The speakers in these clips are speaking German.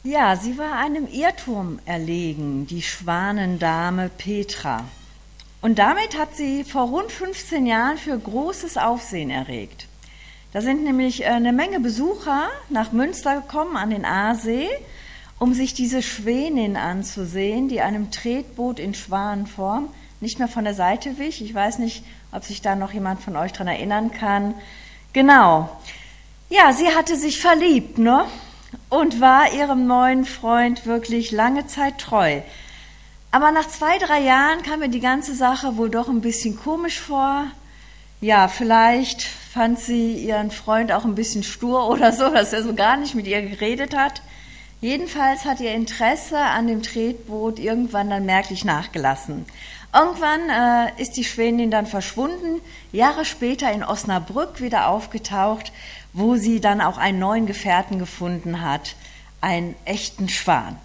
Ja, sie war einem Irrtum erlegen, die Schwanendame Petra. Und damit hat sie vor rund 15 Jahren für großes Aufsehen erregt. Da sind nämlich eine Menge Besucher nach Münster gekommen an den Aasee, um sich diese Schwänin anzusehen, die einem Tretboot in Schwanenform nicht mehr von der Seite wich. Ich weiß nicht, ob sich da noch jemand von euch dran erinnern kann. Genau. Ja, sie hatte sich verliebt, ne? Und war ihrem neuen Freund wirklich lange Zeit treu. Aber nach 2, 3 Jahren kam mir die ganze Sache wohl doch ein bisschen komisch vor. Ja, vielleicht fand sie ihren Freund auch ein bisschen stur oder so, dass er so gar nicht mit ihr geredet hat. Jedenfalls hat ihr Interesse an dem Tretboot irgendwann dann merklich nachgelassen. Irgendwann ist die Schwänin dann verschwunden, Jahre später in Osnabrück wieder aufgetaucht, wo sie dann auch einen neuen Gefährten gefunden hat, einen echten Schwan.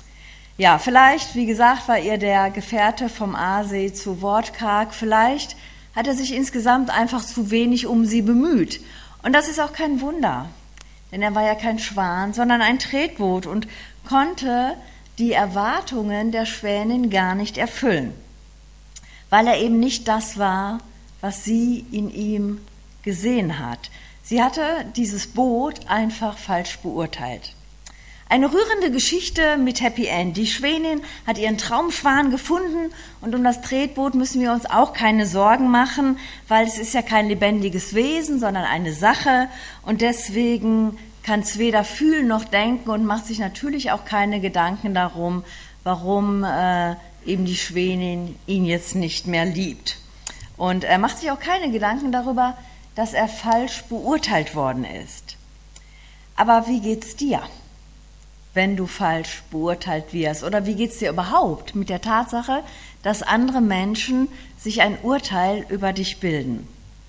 Ja, vielleicht, wie gesagt, war ihr der Gefährte vom Aasee zu wortkarg, vielleicht hat er sich insgesamt einfach zu wenig um sie bemüht. Und das ist auch kein Wunder, denn er war ja kein Schwan, sondern ein Tretboot und konnte die Erwartungen der Schwänin gar nicht erfüllen, weil er eben nicht das war, was sie in ihm gesehen hat. Sie hatte dieses Boot einfach falsch beurteilt. Eine rührende Geschichte mit Happy End. Die Schwänin hat ihren Traumschwan gefunden und um das Tretboot müssen wir uns auch keine Sorgen machen, weil es ist ja kein lebendiges Wesen, sondern eine Sache und deswegen kann es weder fühlen noch denken und macht sich natürlich auch keine Gedanken darum, warum eben die Schwänin ihn jetzt nicht mehr liebt. Und er macht sich auch keine Gedanken darüber, dass er falsch beurteilt worden ist. Aber wie geht's dir, wenn du falsch beurteilt wirst? Oder wie geht's dir überhaupt mit der Tatsache, dass andere Menschen sich ein Urteil über dich bilden?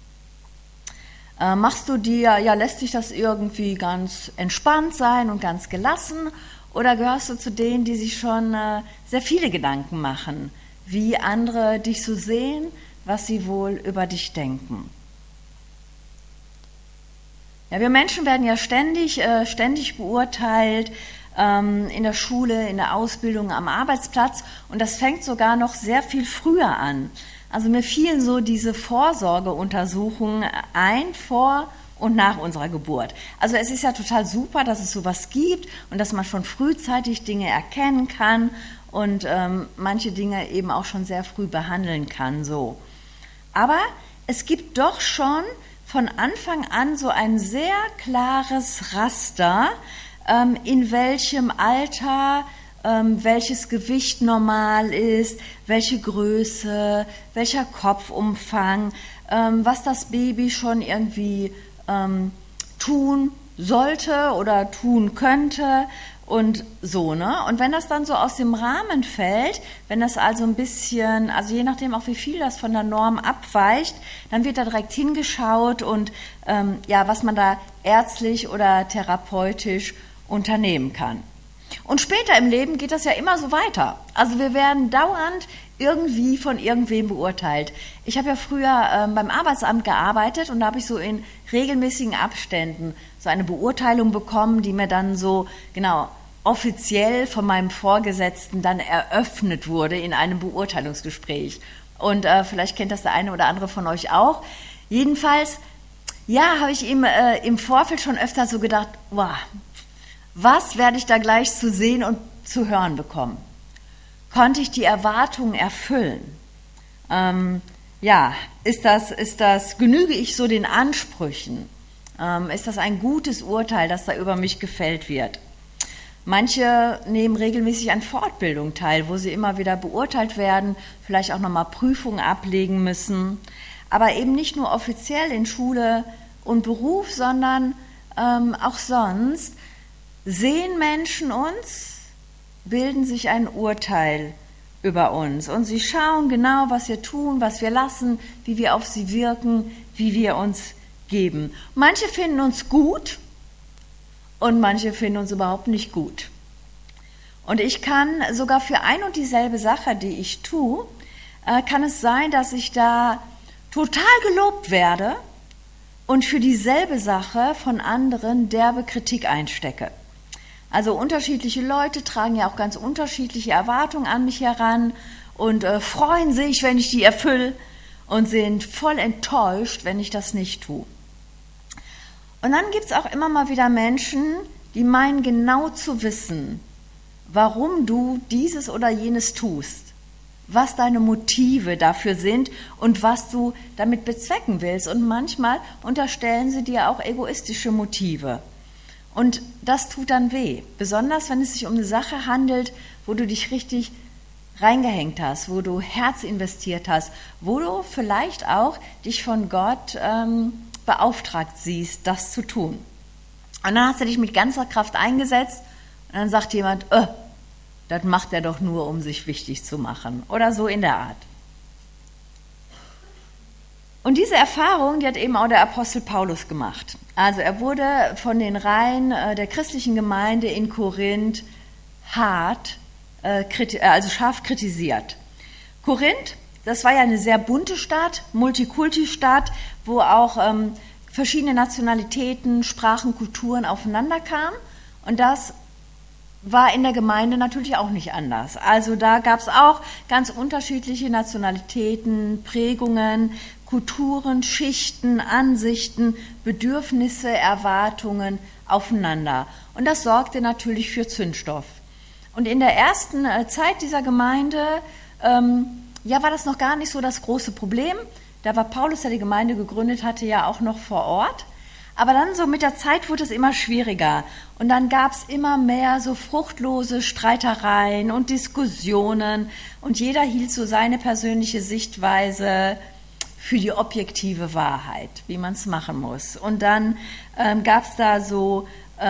Lässt dich das irgendwie ganz entspannt sein und ganz gelassen? Oder gehörst du zu denen, die sich schon sehr viele Gedanken machen, wie andere dich so sehen, was sie wohl über dich denken? Ja, wir Menschen werden ja ständig beurteilt, in der Schule, in der Ausbildung, am Arbeitsplatz und das fängt sogar noch sehr viel früher an. Also mir fielen so diese Vorsorgeuntersuchungen ein vor und nach unserer Geburt. Also es ist ja total super, dass es sowas gibt und dass man schon frühzeitig Dinge erkennen kann und manche Dinge eben auch schon sehr früh behandeln kann. So. Aber es gibt doch schon von Anfang an so ein sehr klares Raster, in welchem Alter welches Gewicht normal ist, welche Größe, welcher Kopfumfang, was das Baby schon irgendwie tun sollte oder tun könnte und so, ne? Und wenn das dann so aus dem Rahmen fällt, wenn das also ein bisschen, also je nachdem auch wie viel das von der Norm abweicht, dann wird da direkt hingeschaut und was man da ärztlich oder therapeutisch unternehmen kann. Und später im Leben geht das ja immer so weiter. Also wir werden dauernd irgendwie von irgendwem beurteilt. Ich habe ja früher beim Arbeitsamt gearbeitet und da habe ich so in regelmäßigen Abständen so eine Beurteilung bekommen, die mir dann so offiziell von meinem Vorgesetzten dann eröffnet wurde in einem Beurteilungsgespräch. Und vielleicht kennt das der eine oder andere von euch auch. Jedenfalls, ja, habe ich ihm im Vorfeld schon öfter so gedacht, wow, was werde ich da gleich zu sehen und zu hören bekommen? Konnte ich die Erwartungen erfüllen? Genüge ich so den Ansprüchen? Ist das ein gutes Urteil, das da über mich gefällt wird? Manche nehmen regelmäßig an Fortbildung teil, wo sie immer wieder beurteilt werden, vielleicht auch nochmal Prüfungen ablegen müssen, aber eben nicht nur offiziell in Schule und Beruf, sondern auch sonst sehen Menschen uns, bilden sich ein Urteil über uns und sie schauen genau, was wir tun, was wir lassen, wie wir auf sie wirken, wie wir uns geben. Manche finden uns gut und manche finden uns überhaupt nicht gut. Und ich kann sogar für ein und dieselbe Sache, die ich tue, kann es sein, dass ich da total gelobt werde und für dieselbe Sache von anderen derbe Kritik einstecke. Also unterschiedliche Leute tragen ja auch ganz unterschiedliche Erwartungen an mich heran und freuen sich, wenn ich die erfülle und sind voll enttäuscht, wenn ich das nicht tue. Und dann gibt es auch immer mal wieder Menschen, die meinen genau zu wissen, warum du dieses oder jenes tust, was deine Motive dafür sind und was du damit bezwecken willst. Und manchmal unterstellen sie dir auch egoistische Motive. Und das tut dann weh, besonders wenn es sich um eine Sache handelt, wo du dich richtig reingehängt hast, wo du Herz investiert hast, wo du vielleicht auch dich von Gott beauftragt siehst, das zu tun. Und dann hast du dich mit ganzer Kraft eingesetzt und dann sagt jemand, das macht er doch nur, um sich wichtig zu machen oder so in der Art. Und diese Erfahrung, die hat eben auch der Apostel Paulus gemacht. Also er wurde von den Reihen der christlichen Gemeinde in Korinth scharf kritisiert. Korinth, das war ja eine sehr bunte Stadt, Multikulti-Stadt, wo auch verschiedene Nationalitäten, Sprachen, Kulturen aufeinander kamen. Und das war in der Gemeinde natürlich auch nicht anders. Also da gab es auch ganz unterschiedliche Nationalitäten, Prägungen, Kulturen, Schichten, Ansichten, Bedürfnisse, Erwartungen aufeinander. Und das sorgte natürlich für Zündstoff. Und in der ersten Zeit dieser Gemeinde war das noch gar nicht so das große Problem. Da war Paulus, der die Gemeinde gegründet hatte, ja auch noch vor Ort. Aber dann so mit der Zeit wurde es immer schwieriger. Und dann gab es immer mehr so fruchtlose Streitereien und Diskussionen. Und jeder hielt so seine persönliche Sichtweise für die objektive Wahrheit, wie man es machen muss. Und dann gab es da so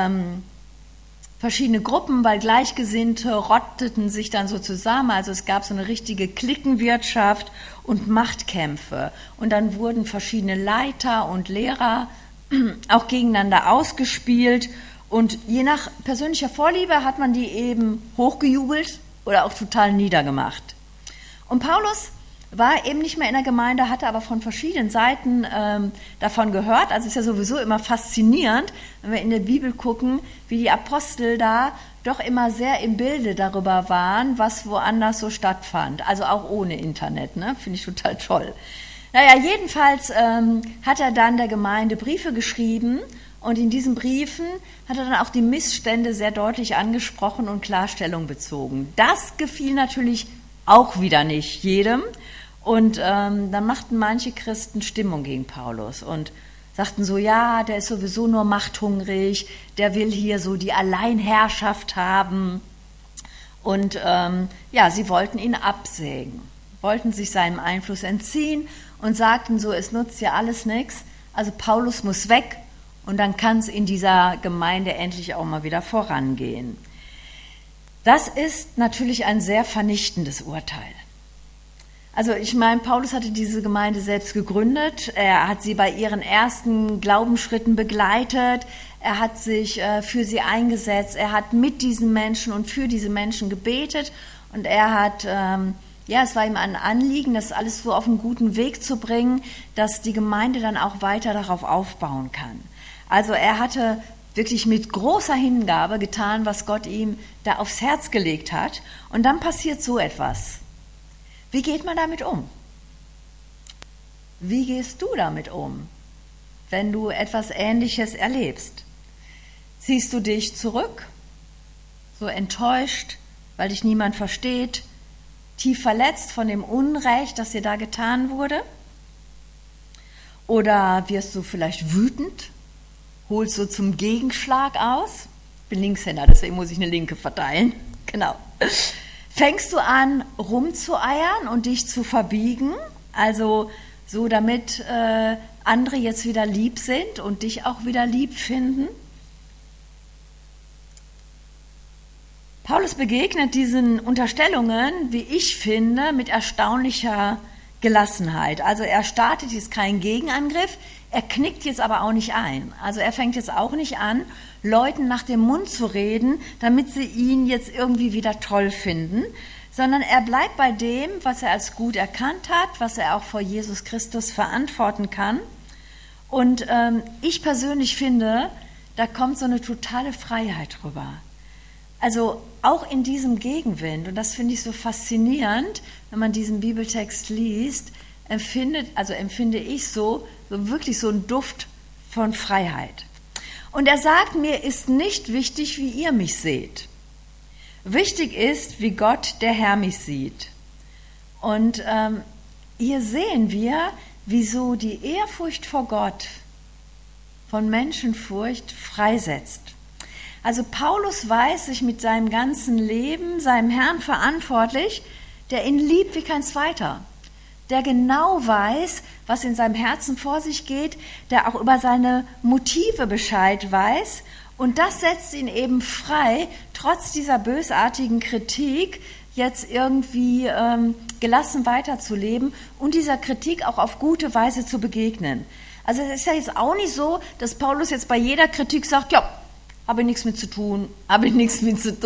verschiedene Gruppen, weil Gleichgesinnte rotteten sich dann so zusammen. Also es gab so eine richtige Cliquenwirtschaft und Machtkämpfe. Und dann wurden verschiedene Leiter und Lehrer auch gegeneinander ausgespielt. Und je nach persönlicher Vorliebe hat man die eben hochgejubelt oder auch total niedergemacht. Und Paulus war eben nicht mehr in der Gemeinde, hatte aber von verschiedenen Seiten davon gehört. Also es ist ja sowieso immer faszinierend, wenn wir in der Bibel gucken, wie die Apostel da doch immer sehr im Bilde darüber waren, was woanders so stattfand. Also auch ohne Internet, ne? Finde ich total toll. Naja, jedenfalls hat er dann der Gemeinde Briefe geschrieben und in diesen Briefen hat er dann auch die Missstände sehr deutlich angesprochen und Klarstellung bezogen. Das gefiel natürlich auch wieder nicht jedem. Und dann machten manche Christen Stimmung gegen Paulus und sagten so, ja, der ist sowieso nur machthungrig, der will hier so die Alleinherrschaft haben. Und sie wollten ihn absägen, wollten sich seinem Einfluss entziehen und sagten so, es nutzt ja alles nichts, also Paulus muss weg und dann kann es in dieser Gemeinde endlich auch mal wieder vorangehen. Das ist natürlich ein sehr vernichtendes Urteil. Also ich meine, Paulus hatte diese Gemeinde selbst gegründet, er hat sie bei ihren ersten Glaubensschritten begleitet, er hat sich für sie eingesetzt, er hat mit diesen Menschen und für diese Menschen gebetet und er hat, es war ihm ein Anliegen, das alles so auf einen guten Weg zu bringen, dass die Gemeinde dann auch weiter darauf aufbauen kann. Also er hatte wirklich mit großer Hingabe getan, was Gott ihm da aufs Herz gelegt hat. Und dann passiert so etwas. Wie geht man damit um? Wie gehst du damit um, wenn du etwas Ähnliches erlebst? Ziehst du dich zurück, so enttäuscht, weil dich niemand versteht, tief verletzt von dem Unrecht, das dir da getan wurde? Oder wirst du vielleicht wütend? Holst du zum Gegenschlag aus? Ich bin Linkshänder, deswegen muss ich eine Linke verteilen. Genau. Fängst du an, rumzueiern und dich zu verbiegen? Also so, damit andere jetzt wieder lieb sind und dich auch wieder lieb finden? Paulus begegnet diesen Unterstellungen, wie ich finde, mit erstaunlicher Gelassenheit. Also er startet jetzt keinen Gegenangriff, er knickt jetzt aber auch nicht ein. Also er fängt jetzt auch nicht an, Leuten nach dem Mund zu reden, damit sie ihn jetzt irgendwie wieder toll finden, sondern er bleibt bei dem, was er als gut erkannt hat, was er auch vor Jesus Christus verantworten kann. Und ich persönlich finde, da kommt so eine totale Freiheit rüber. Also auch in diesem Gegenwind, und das finde ich so faszinierend, wenn man diesen Bibeltext liest, empfinde ich so wirklich so einen Duft von Freiheit. Und er sagt, mir ist nicht wichtig, wie ihr mich seht. Wichtig ist, wie Gott, der Herr, mich sieht. Und hier sehen wir, wieso die Ehrfurcht vor Gott von Menschenfurcht freisetzt. Also Paulus weiß sich mit seinem ganzen Leben, seinem Herrn verantwortlich, der ihn liebt wie kein zweiter, der genau weiß, was in seinem Herzen vor sich geht, der auch über seine Motive Bescheid weiß, und das setzt ihn eben frei, trotz dieser bösartigen Kritik jetzt irgendwie gelassen weiterzuleben und dieser Kritik auch auf gute Weise zu begegnen. Also es ist ja jetzt auch nicht so, dass Paulus jetzt bei jeder Kritik sagt, ja, habe ich nichts mit zu tun, habe ich nichts mit zu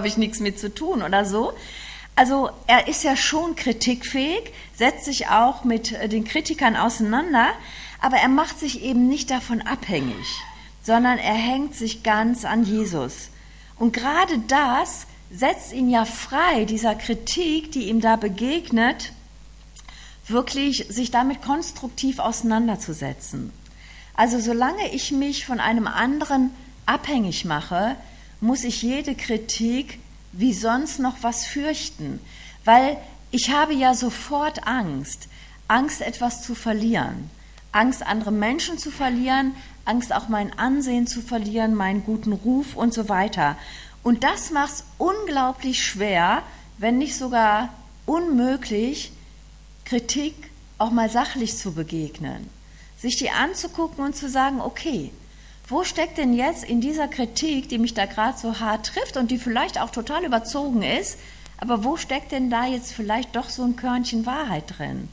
tun oder so. Also er ist ja schon kritikfähig, setzt sich auch mit den Kritikern auseinander, aber er macht sich eben nicht davon abhängig, sondern er hängt sich ganz an Jesus. Und gerade das setzt ihn ja frei, dieser Kritik, die ihm da begegnet, wirklich sich damit konstruktiv auseinanderzusetzen. Also solange ich mich von einem anderen abhängig mache, muss ich jede Kritik wie sonst noch was fürchten, weil ich habe ja sofort Angst, etwas zu verlieren, Angst, andere Menschen zu verlieren, Angst, auch mein Ansehen zu verlieren, meinen guten Ruf und so weiter. Und das macht es unglaublich schwer, wenn nicht sogar unmöglich, Kritik auch mal sachlich zu begegnen, sich die anzugucken und zu sagen, okay, wo steckt denn jetzt in dieser Kritik, die mich da gerade so hart trifft und die vielleicht auch total überzogen ist, aber wo steckt denn da jetzt vielleicht doch so ein Körnchen Wahrheit drin?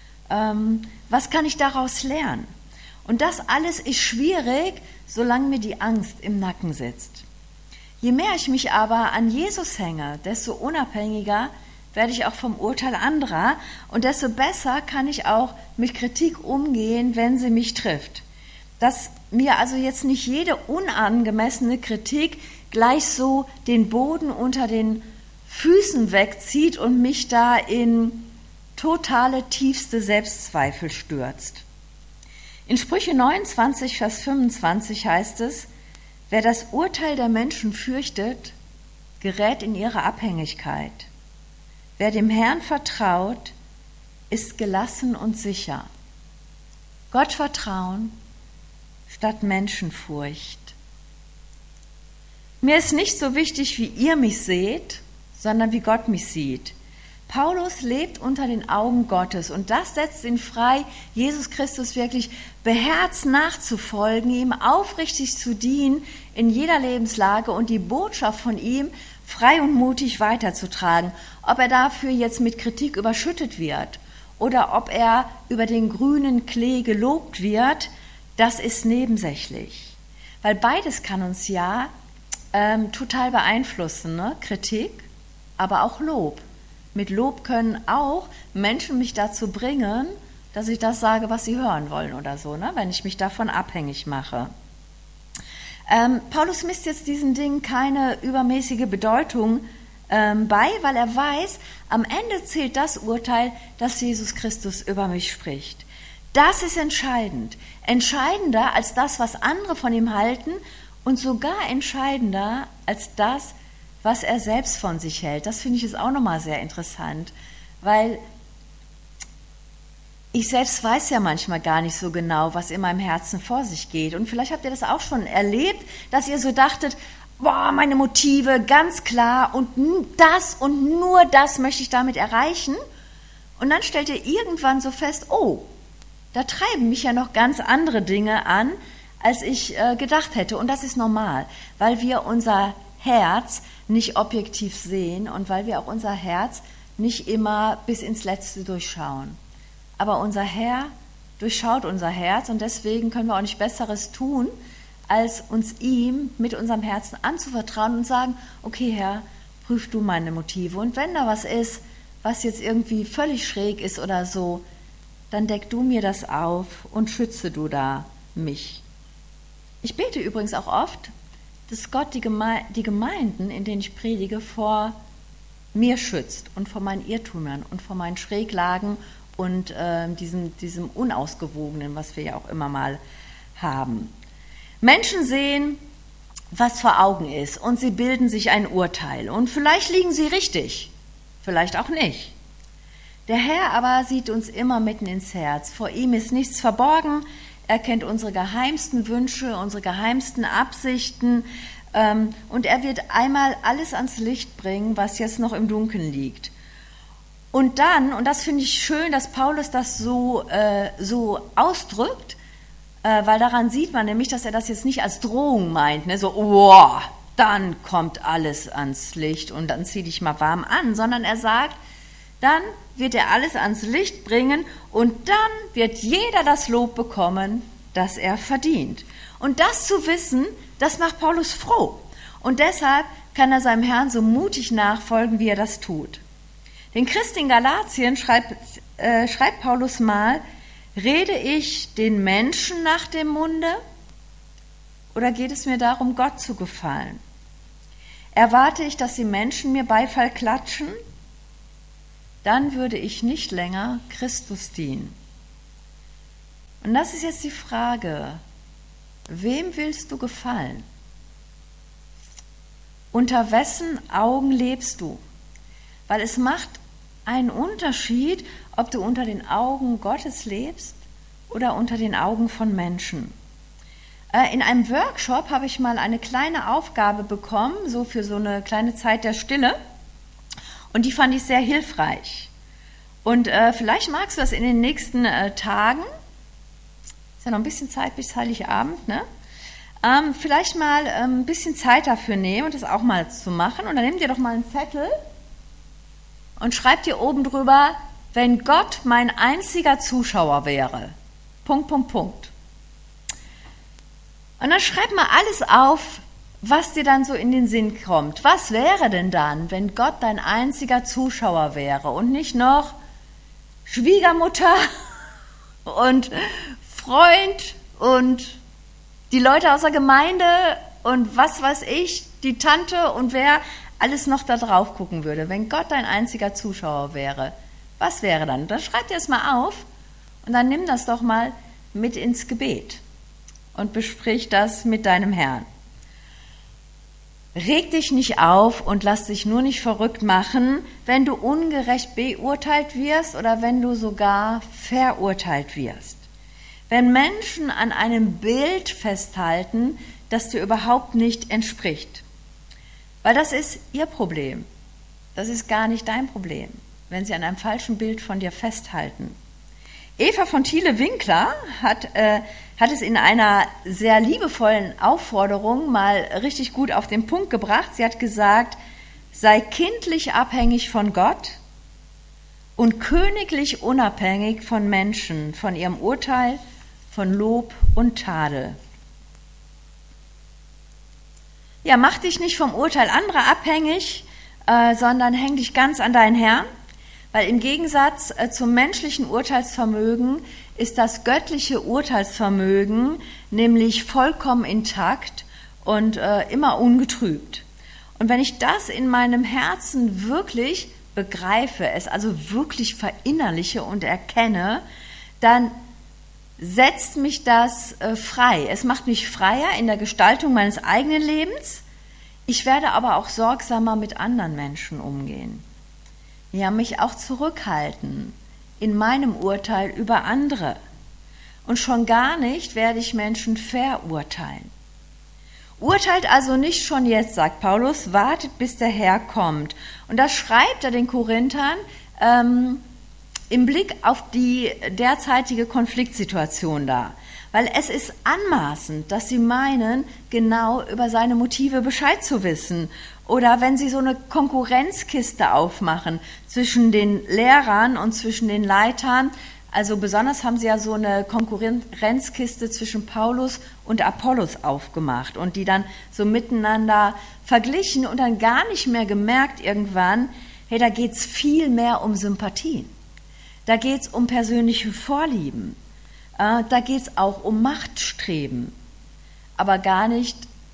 Was kann ich daraus lernen? Und das alles ist schwierig, solange mir die Angst im Nacken sitzt. Je mehr ich mich aber an Jesus hänge, desto unabhängiger werde ich auch vom Urteil anderer und desto besser kann ich auch mit Kritik umgehen, wenn sie mich trifft. Dass mir also jetzt nicht jede unangemessene Kritik gleich so den Boden unter den Füßen wegzieht und mich da in totale, tiefste Selbstzweifel stürzt. In Sprüche 29, Vers 25 heißt es, wer das Urteil der Menschen fürchtet, gerät in ihre Abhängigkeit. Wer dem Herrn vertraut, ist gelassen und sicher. Gott vertrauen statt Menschenfurcht. Mir ist nicht so wichtig, wie ihr mich seht, sondern wie Gott mich sieht. Paulus lebt unter den Augen Gottes und das setzt ihn frei, Jesus Christus wirklich beherzt nachzufolgen, ihm aufrichtig zu dienen in jeder Lebenslage und die Botschaft von ihm frei und mutig weiterzutragen. Ob er dafür jetzt mit Kritik überschüttet wird oder ob er über den grünen Klee gelobt wird, das ist nebensächlich. Weil beides kann uns ja total beeinflussen, ne? Kritik, aber auch Lob. Mit Lob können auch Menschen mich dazu bringen, dass ich das sage, was sie hören wollen oder so, ne? Wenn ich mich davon abhängig mache. Paulus misst jetzt diesen Dingen keine übermäßige Bedeutung bei, weil er weiß, am Ende zählt das Urteil, dass Jesus Christus über mich spricht. Das ist entscheidend. Entscheidender als das, was andere von ihm halten und sogar entscheidender als das, was er selbst von sich hält. Das finde ich jetzt auch nochmal sehr interessant, weil ich selbst weiß ja manchmal gar nicht so genau, was in meinem Herzen vor sich geht. Und vielleicht habt ihr das auch schon erlebt, dass ihr so dachtet, boah, meine Motive, ganz klar, und das und nur das möchte ich damit erreichen. Und dann stellt ihr irgendwann so fest, oh, da treiben mich ja noch ganz andere Dinge an, als ich gedacht hätte. Und das ist normal, weil wir unser Herz nicht objektiv sehen und weil wir auch unser Herz nicht immer bis ins Letzte durchschauen. Aber unser Herr durchschaut unser Herz und deswegen können wir auch nicht Besseres tun, als uns ihm mit unserem Herzen anzuvertrauen und sagen, okay Herr, prüf du meine Motive. Und wenn da was ist, was jetzt irgendwie völlig schräg ist oder so, dann deck du mir das auf und schütze du da mich. Ich bete übrigens auch oft, dass Gott die Gemeinden, in denen ich predige, vor mir schützt und vor meinen Irrtümern und vor meinen Schräglagen und diesem Unausgewogenen, was wir ja auch immer mal haben. Menschen sehen, was vor Augen ist, und sie bilden sich ein Urteil. Und vielleicht liegen sie richtig, vielleicht auch nicht. Der Herr aber sieht uns immer mitten ins Herz. Vor ihm ist nichts verborgen. Er kennt unsere geheimsten Wünsche, unsere geheimsten Absichten. Und er wird einmal alles ans Licht bringen, was jetzt noch im Dunkeln liegt. Und dann, und das finde ich schön, dass Paulus das so ausdrückt, weil daran sieht man nämlich, dass er das jetzt nicht als Drohung meint, ne? So, oh, dann kommt alles ans Licht und dann zieh dich mal warm an, sondern er sagt, dann wird er alles ans Licht bringen und dann wird jeder das Lob bekommen, das er verdient. Und das zu wissen, das macht Paulus froh. Und deshalb kann er seinem Herrn so mutig nachfolgen, wie er das tut. Den Christen in Galatien schreibt Paulus mal, rede ich den Menschen nach dem Munde oder geht es mir darum, Gott zu gefallen? Erwarte ich, dass die Menschen mir Beifall klatschen? Dann würde ich nicht länger Christus dienen. Und das ist jetzt die Frage, wem willst du gefallen? Unter wessen Augen lebst du? Weil es macht einen Unterschied, ob du unter den Augen Gottes lebst oder unter den Augen von Menschen. In einem Workshop habe ich mal eine kleine Aufgabe bekommen, so für so eine kleine Zeit der Stille. Und die fand ich sehr hilfreich. Und vielleicht magst du das in den nächsten Tagen, ist ja noch ein bisschen Zeit bis Heiligabend, ne? Vielleicht mal ein bisschen Zeit dafür nehmen und das auch mal zu machen. Und dann nimm dir doch mal einen Zettel und schreib dir oben drüber, wenn Gott mein einziger Zuschauer wäre. ... Und dann schreib mal alles auf, was dir dann so in den Sinn kommt. Was wäre denn dann, wenn Gott dein einziger Zuschauer wäre und nicht noch Schwiegermutter und Freund und die Leute aus der Gemeinde und was weiß ich, die Tante und wer alles noch da drauf gucken würde. Wenn Gott dein einziger Zuschauer wäre, was wäre dann? Dann schreib dir das mal auf und dann nimm das doch mal mit ins Gebet und besprich das mit deinem Herrn. Reg dich nicht auf und lass dich nur nicht verrückt machen, wenn du ungerecht beurteilt wirst oder wenn du sogar verurteilt wirst. Wenn Menschen an einem Bild festhalten, das dir überhaupt nicht entspricht. Weil das ist ihr Problem. Das ist gar nicht dein Problem, wenn sie an einem falschen Bild von dir festhalten. Eva von Thiele-Winkler hat es in einer sehr liebevollen Aufforderung mal richtig gut auf den Punkt gebracht. Sie hat gesagt, sei kindlich abhängig von Gott und königlich unabhängig von Menschen, von ihrem Urteil, von Lob und Tadel. Ja, mach dich nicht vom Urteil anderer abhängig, sondern häng dich ganz an deinen Herrn, weil im Gegensatz zum menschlichen Urteilsvermögen ist das göttliche Urteilsvermögen nämlich vollkommen intakt und immer ungetrübt. Und wenn ich das in meinem Herzen wirklich begreife, es also wirklich verinnerliche und erkenne, dann setzt mich das frei. Es macht mich freier in der Gestaltung meines eigenen Lebens. Ich werde aber auch sorgsamer mit anderen Menschen umgehen. Ja, mich auch zurückhalten in meinem Urteil über andere. Und schon gar nicht werde ich Menschen verurteilen. Urteilt also nicht schon jetzt, sagt Paulus, wartet, bis der Herr kommt. Und das schreibt er den Korinthern im Blick auf die derzeitige Konfliktsituation da. Weil es ist anmaßend, dass sie meinen, genau über seine Motive Bescheid zu wissen. Oder wenn sie so eine Konkurrenzkiste aufmachen zwischen den Lehrern und zwischen den Leitern. Also besonders haben sie ja so eine Konkurrenzkiste zwischen Paulus und Apollos aufgemacht und die dann so miteinander verglichen und dann gar nicht mehr gemerkt irgendwann, hey, da geht's viel mehr um Sympathien. Da geht's um persönliche Vorlieben. Da geht's auch um Machtstreben. Aber gar nicht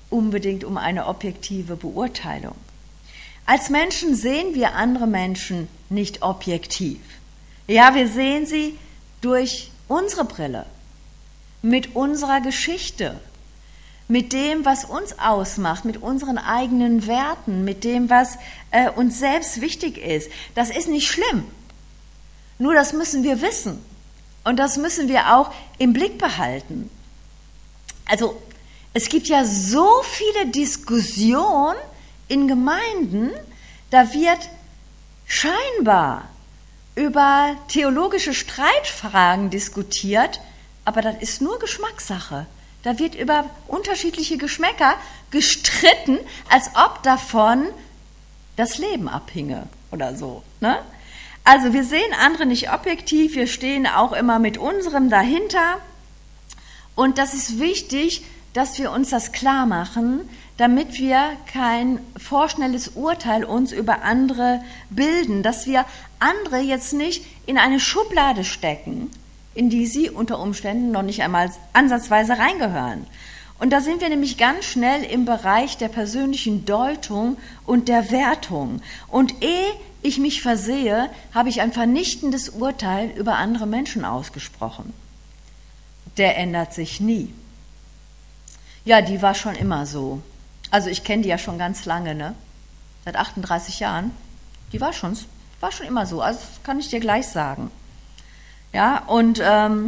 unbedingt um eine objektive Beurteilung. Als Menschen sehen wir andere Menschen nicht objektiv. Ja, wir sehen sie durch unsere Brille, mit unserer Geschichte, mit dem, was uns ausmacht, mit unseren eigenen Werten, mit dem, was uns selbst wichtig ist. Das ist nicht schlimm. Nur das müssen wir wissen. Und das müssen wir auch im Blick behalten. Also es gibt ja so viele Diskussionen in Gemeinden, da wird scheinbar über theologische Streitfragen diskutiert, aber das ist nur Geschmackssache. Da wird über unterschiedliche Geschmäcker gestritten, als ob davon das Leben abhinge oder so, ne? Also wir sehen andere nicht objektiv, wir stehen auch immer mit unserem dahinter. Und das ist wichtig, dass wir uns das klar machen, damit wir kein vorschnelles Urteil uns über andere bilden, dass wir andere jetzt nicht in eine Schublade stecken, in die sie unter Umständen noch nicht einmal ansatzweise reingehören. Und da sind wir nämlich ganz schnell im Bereich der persönlichen Deutung und der Wertung. Und ehe ich mich versehe, habe ich ein vernichtendes Urteil über andere Menschen ausgesprochen. Der ändert sich nie. Ja, die war schon immer so. Also ich kenne die ja schon ganz lange, ne? Seit 38 Jahren. Die war schon immer so. Also das kann ich dir gleich sagen. Ja, und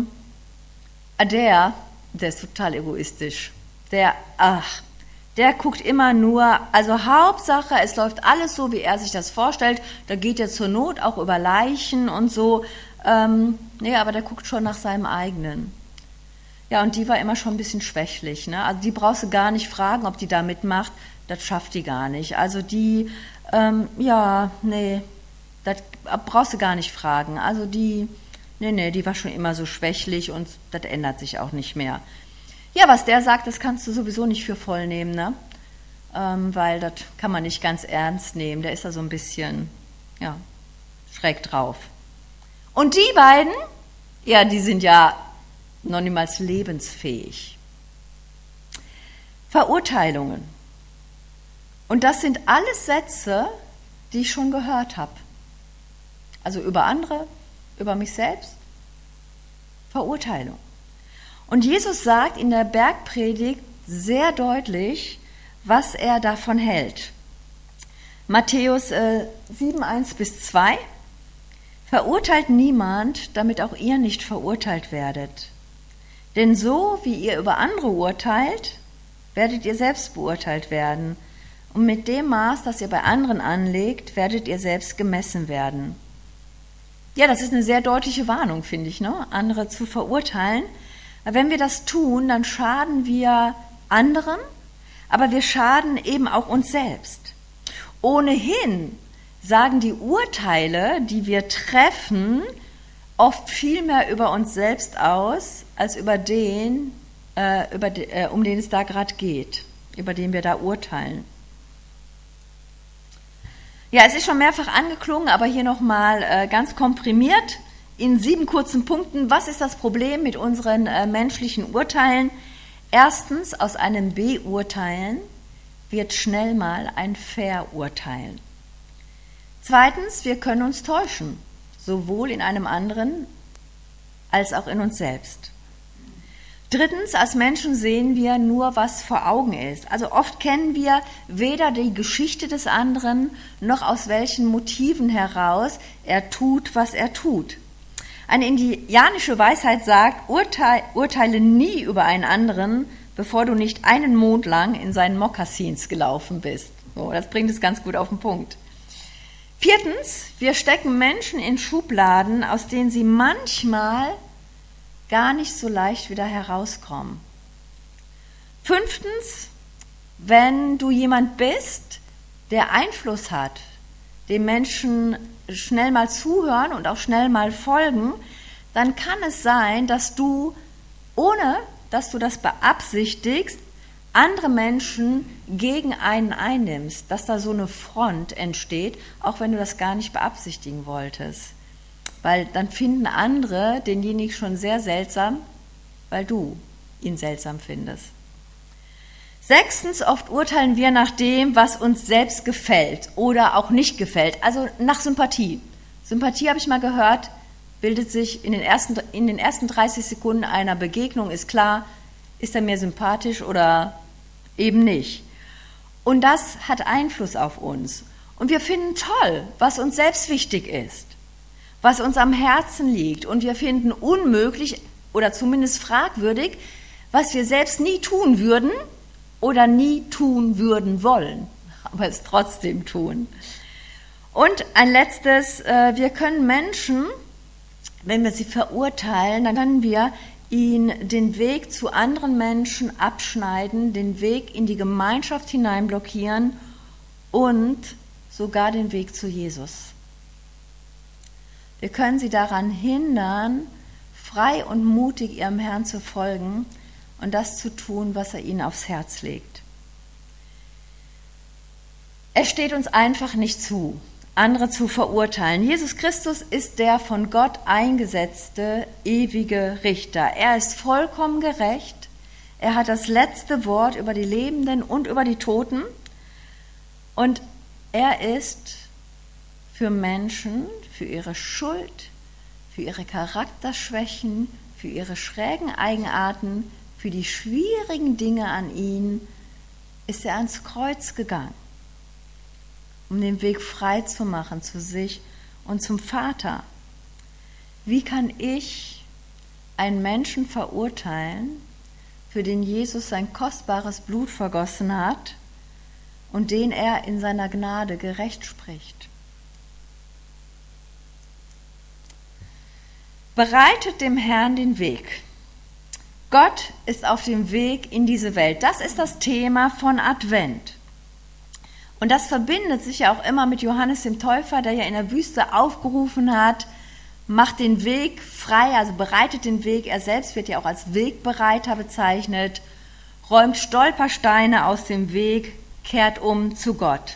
der ist total egoistisch. Der guckt immer nur, also Hauptsache, es läuft alles so, wie er sich das vorstellt. Da geht er zur Not auch über Leichen und so. Nee, aber der guckt schon nach seinem eigenen. Ja, und die war immer schon ein bisschen schwächlich, ne? Also die brauchst du gar nicht fragen, ob die da mitmacht. Das schafft die gar nicht. Also die, das brauchst du gar nicht fragen. Also die war schon immer so schwächlich und das ändert sich auch nicht mehr. Ja, was der sagt, das kannst du sowieso nicht für voll nehmen, ne? Weil das kann man nicht ganz ernst nehmen. Der ist da so ein bisschen, ja, schräg drauf. Und die beiden, ja, die sind ja noch niemals lebensfähig. Verurteilungen. Und das sind alles Sätze, die ich schon gehört habe. Also über andere, über mich selbst. Verurteilung. Und Jesus sagt in der Bergpredigt sehr deutlich, was er davon hält. Matthäus 7, 1-2. Verurteilt niemand, damit auch ihr nicht verurteilt werdet. Denn so, wie ihr über andere urteilt, werdet ihr selbst beurteilt werden. Und mit dem Maß, das ihr bei anderen anlegt, werdet ihr selbst gemessen werden. Ja, das ist eine sehr deutliche Warnung, finde ich, ne? Andere zu verurteilen. Aber wenn wir das tun, dann schaden wir anderen, aber wir schaden eben auch uns selbst. Ohnehin sagen die Urteile, die wir treffen, oft viel mehr über uns selbst aus, als über den, um den es da gerade geht, über den wir da urteilen. Ja, es ist schon mehrfach angeklungen, aber hier nochmal ganz komprimiert in 7 kurzen Punkten. Was ist das Problem mit unseren menschlichen Urteilen? Erstens, aus einem Beurteilen wird schnell mal ein Verurteilen. Zweitens, wir können uns täuschen, sowohl in einem anderen als auch in uns selbst. Drittens, als Menschen sehen wir nur, was vor Augen ist. Also oft kennen wir weder die Geschichte des anderen, noch aus welchen Motiven heraus er tut, was er tut. Eine indianische Weisheit sagt, urteile nie über einen anderen, bevor du nicht einen Mond lang in seinen Mokassins gelaufen bist. So, das bringt es ganz gut auf den Punkt. Viertens, wir stecken Menschen in Schubladen, aus denen sie manchmal gar nicht so leicht wieder herauskommen. Fünftens, wenn du jemand bist, der Einfluss hat, dem Menschen schnell mal zuhören und auch schnell mal folgen, dann kann es sein, dass du, ohne dass du das beabsichtigst, andere Menschen gegen einen einnimmst, dass da so eine Front entsteht, auch wenn du das gar nicht beabsichtigen wolltest. Weil dann finden andere denjenigen schon sehr seltsam, weil du ihn seltsam findest. 6. Oft urteilen wir nach dem, was uns selbst gefällt oder auch nicht gefällt, also nach Sympathie. Sympathie, habe ich mal gehört, bildet sich in den ersten 30 Sekunden einer Begegnung, ist klar, ist er mir sympathisch oder eben nicht. Und das hat Einfluss auf uns. Und wir finden toll, was uns selbst wichtig ist, was uns am Herzen liegt. Und wir finden unmöglich oder zumindest fragwürdig, was wir selbst nie tun würden oder nie tun würden wollen, aber es trotzdem tun. Und ein letztes, wir können Menschen, wenn wir sie verurteilen, dann können wir ihnen den Weg zu anderen Menschen abschneiden, den Weg in die Gemeinschaft hinein blockieren und sogar den Weg zu Jesus. Wir können sie daran hindern, frei und mutig ihrem Herrn zu folgen und das zu tun, was er ihnen aufs Herz legt. Es steht uns einfach nicht zu, andere zu verurteilen. Jesus Christus ist der von Gott eingesetzte, ewige Richter. Er ist vollkommen gerecht. Er hat das letzte Wort über die Lebenden und über die Toten. Und er ist für Menschen, für ihre Schuld, für ihre Charakterschwächen, für ihre schrägen Eigenarten, für die schwierigen Dinge an ihn, ist er ans Kreuz gegangen, um den Weg frei zu machen zu sich und zum Vater. Wie kann ich einen Menschen verurteilen, für den Jesus sein kostbares Blut vergossen hat und den er in seiner Gnade gerecht spricht? Bereitet dem Herrn den Weg. Gott ist auf dem Weg in diese Welt. Das ist das Thema von Advent. Und das verbindet sich ja auch immer mit Johannes dem Täufer, der ja in der Wüste aufgerufen hat, macht den Weg frei, also bereitet den Weg. Er selbst wird ja auch als Wegbereiter bezeichnet, räumt Stolpersteine aus dem Weg, kehrt um zu Gott.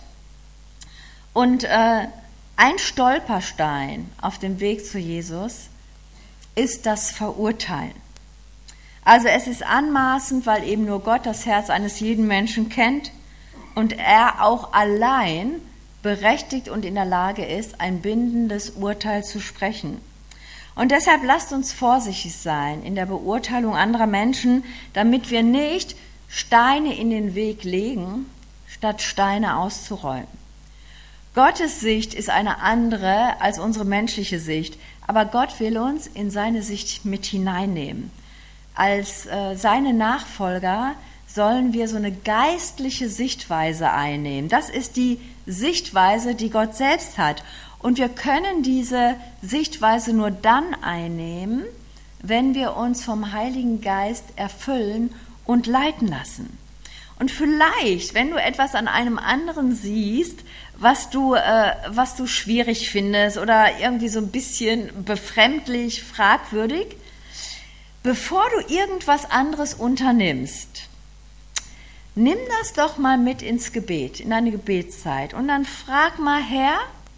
Und ein Stolperstein auf dem Weg zu Jesus ist das Verurteilen. Also es ist anmaßend, weil eben nur Gott das Herz eines jeden Menschen kennt und er auch allein berechtigt und in der Lage ist, ein bindendes Urteil zu sprechen. Und deshalb lasst uns vorsichtig sein in der Beurteilung anderer Menschen, damit wir nicht Steine in den Weg legen, statt Steine auszuräumen. Gottes Sicht ist eine andere als unsere menschliche Sicht, aber Gott will uns in seine Sicht mit hineinnehmen. Als seine Nachfolger sollen wir so eine geistliche Sichtweise einnehmen. Das ist die Sichtweise, die Gott selbst hat. Und wir können diese Sichtweise nur dann einnehmen, wenn wir uns vom Heiligen Geist erfüllen und leiten lassen. Und vielleicht, wenn du etwas an einem anderen siehst, was du schwierig findest oder irgendwie so ein bisschen befremdlich, fragwürdig, bevor du irgendwas anderes unternimmst, nimm das doch mal mit ins Gebet, in deine Gebetszeit und dann frag mal, Herr,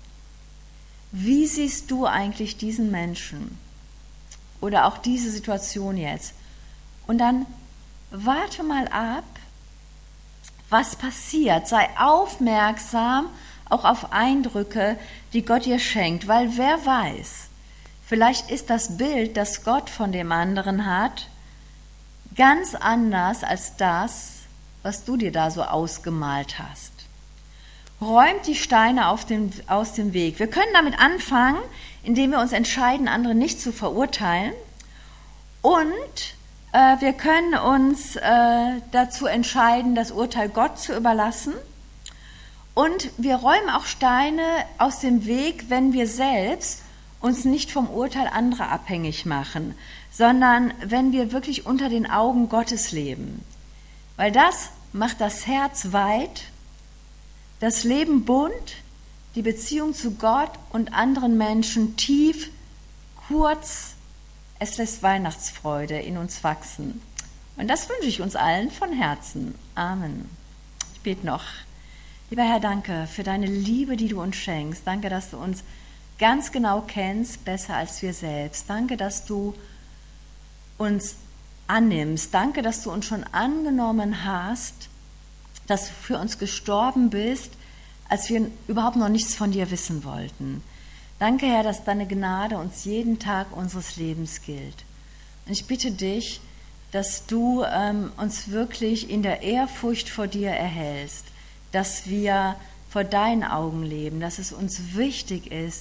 wie siehst du eigentlich diesen Menschen oder auch diese Situation jetzt? Und dann warte mal ab, was passiert. Sei aufmerksam auch auf Eindrücke, die Gott dir schenkt, weil wer weiß, vielleicht ist das Bild, das Gott von dem anderen hat, ganz anders als das, was du dir da so ausgemalt hast. Räumt die Steine aus dem Weg. Wir können damit anfangen, indem wir uns entscheiden, andere nicht zu verurteilen. Und wir können uns dazu entscheiden, das Urteil Gott zu überlassen. Und wir räumen auch Steine aus dem Weg, wenn wir selbst uns nicht vom Urteil anderer abhängig machen, sondern wenn wir wirklich unter den Augen Gottes leben. Weil das macht das Herz weit, das Leben bunt, die Beziehung zu Gott und anderen Menschen tief, kurz. Es lässt Weihnachtsfreude in uns wachsen. Und das wünsche ich uns allen von Herzen. Amen. Ich bete noch. Lieber Herr, danke für deine Liebe, die du uns schenkst. Danke, dass du uns ganz genau kennst, besser als wir selbst. Danke, dass du uns annimmst. Danke, dass du uns schon angenommen hast dass du für uns gestorben bist, als wir überhaupt noch nichts von dir wissen wollten. Danke, Herr, dass deine Gnade uns jeden Tag unseres Lebens gilt. Und ich bitte dich, dass du uns wirklich in der Ehrfurcht vor dir erhältst, dass wir vor deinen Augen leben, dass es uns wichtig ist,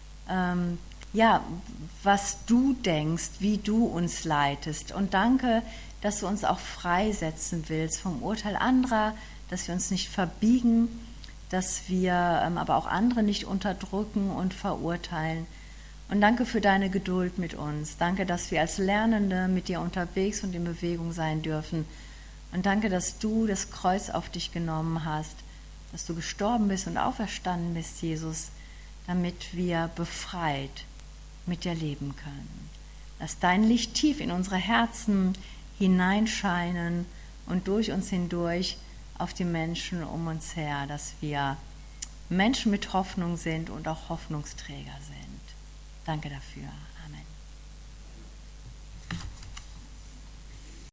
was du denkst, wie du uns leitest. Und danke, dass du uns auch freisetzen willst vom Urteil anderer, dass wir uns nicht verbiegen, dass wir aber auch andere nicht unterdrücken und verurteilen. Und danke für deine Geduld mit uns. Danke, dass wir als Lernende mit dir unterwegs und in Bewegung sein dürfen. Und danke, dass du das Kreuz auf dich genommen hast, dass du gestorben bist und auferstanden bist, Jesus, damit wir befreit mit dir leben können. Lass dein Licht tief in unsere Herzen hineinscheinen und durch uns hindurch auf die Menschen um uns her, dass wir Menschen mit Hoffnung sind und auch Hoffnungsträger sind. Danke dafür. Amen.